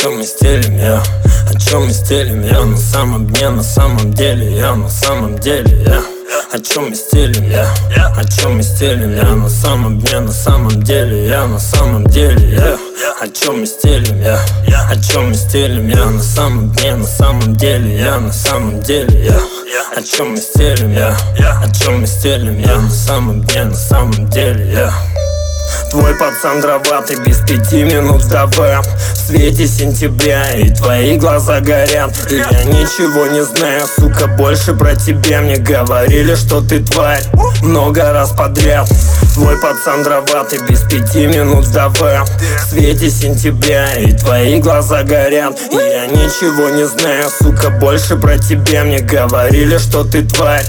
чем мы стелим, я? О чем мы стелим, я? На самом дне, на самом деле, я на самом деле, я. О чем мы стелим, я? О чем мы стелим, я? На самом дне, на самом деле, я на самом деле, я. О чем мы стелим, я? О чем мы стелим, я? На самом дне, на самом деле, я на самом деле, я. О чем мы стелим, я? О чем мы стелим, я? На самом дне, на самом деле, я. Твой пацан дроватый, без 5 минут вдова в свете сентября, и твои глаза горят. И я ничего не знаю, сука, больше про тебя. Мне говорили, что ты тварь много раз подряд. Твой пацан дроватый, без 5 минут вдова в свете сентября, и твои глаза горят. И я ничего не знаю, сука, больше про тебя. Мне говорили, что ты тварь.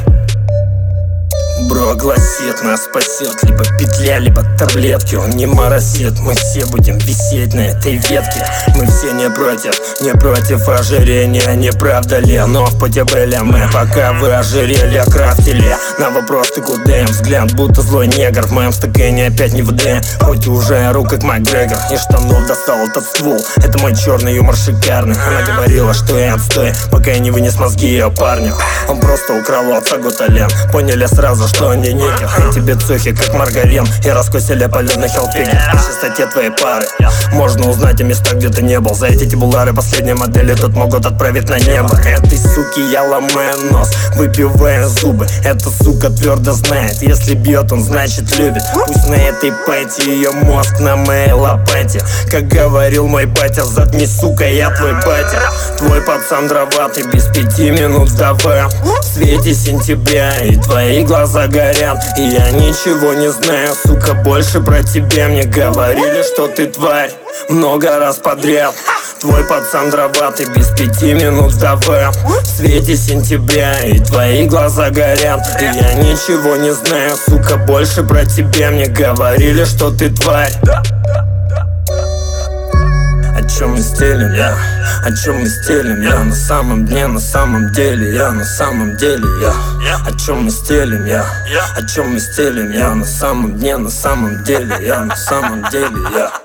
Бро гласит, нас спасет либо петля, либо таблетки. Он не моросит, мы все будем висеть на этой ветке. Мы все не против ожирения, не правда ли? Но в пути были мы, пока вы ожирели, крафтили. На вопрос ты куда, взгляд будто злой негр. В моем стакане опять не ВД, хоть уже рук как Макгрегор. Из штанов достал этот ствол, это мой черный юмор шикарный. Она говорила, что я отстой, пока я не вынес мозги ее парню. Он просто украл у отца Гутален, поняли сразу, что он не никер. Эти бицухи как маргарин, и раскусили полет на хелпике. По чистоте твоей пары можно узнать о местах, где ты не был. За эти тибулары последние модели тут могут отправить на небо. Этой суки я ломаю нос, выпивая зубы. Эта сука твердо знает, если бьет, он значит любит. Пусть на этой пати ее мозг на моей лопате. Как говорил мой батя, заткнись, сука, я твой батя. Твой пацан дроватый, без 5 минут вдова в свете сентября, и твои глаза горят. И я ничего не знаю, сука, больше про тебя. Мне говорили, что ты тварь много раз подряд. Твой пацан дроватый, без 5 минут вдова в свете сентября, и твои глаза горят. И я ничего не знаю, сука, больше про тебя. Мне говорили, что ты тварь. О чем мы стелим, я? О чем мы стелим, я? На самом дне, на самом деле, я на самом деле, я. О чем мы стелим, я? О чем мы стелим, я? На самом дне, на самом деле, я на самом деле, я.